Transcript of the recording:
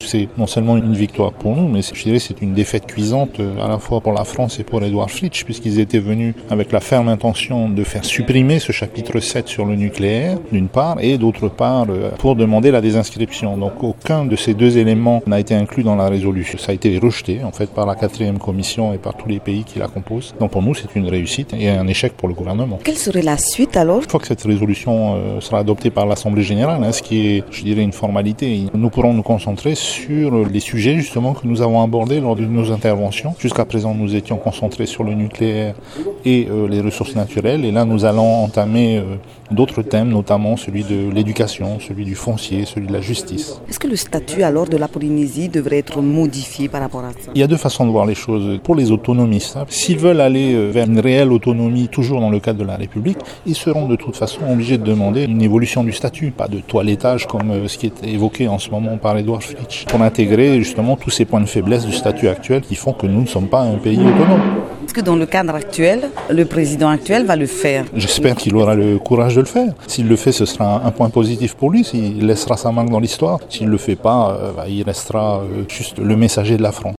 c'est non seulement une victoire pour nous, mais je dirais c'est une défaite cuisante à la fois pour la France et pour Édouard Fritsch, puisqu'ils étaient venus avec la ferme intention de faire supprimer ce chapitre 7 sur le nucléaire, d'une part, et d'autre part, pour demander la désinscription. Donc aucun de ces deux éléments n'a été inclus dans la résolution. Ça a été rejeté, en fait, par la 4e commission et par tous les pays qui la composent. Donc pour nous, c'est une réussite et un échec pour le gouvernement. Quelle serait la suite alors ? Une fois que cette résolution sera adoptée par l'Assemblée générale, ce qui est, je dirais, une formalité, nous pourrons nous concentrer sur les sujets justement que nous avons abordés lors de nos interventions. Jusqu'à présent, nous étions concentrés sur le nucléaire et les ressources naturelles. Et là, nous allons entamer d'autres thèmes, notamment celui de l'éducation, celui du foncier, celui de la justice. Est-ce que le statut alors de la Polynésie devrait être modifié par rapport à ça ? Il y a deux façons de voir les choses. Pour les autonomistes, s'ils veulent aller vers une réelle autonomie, toujours dans le cadre de la République, ils seront de toute façon obligés de demander une évolution du statut, pas de toilettage comme ce qui est évoqué en ce moment par Édouard Fritsch, pour intégrer justement tous ces points de faiblesse du statut actuel qui font que nous ne sommes pas un pays autonome. Est-ce que dans le cadre actuel, le président actuel va le faire ? J'espère qu'il aura le courage de le faire. S'il le fait, ce sera un point positif pour lui. S'il laissera sa marque dans l'histoire. S'il ne le fait pas, il restera juste le messager de la France.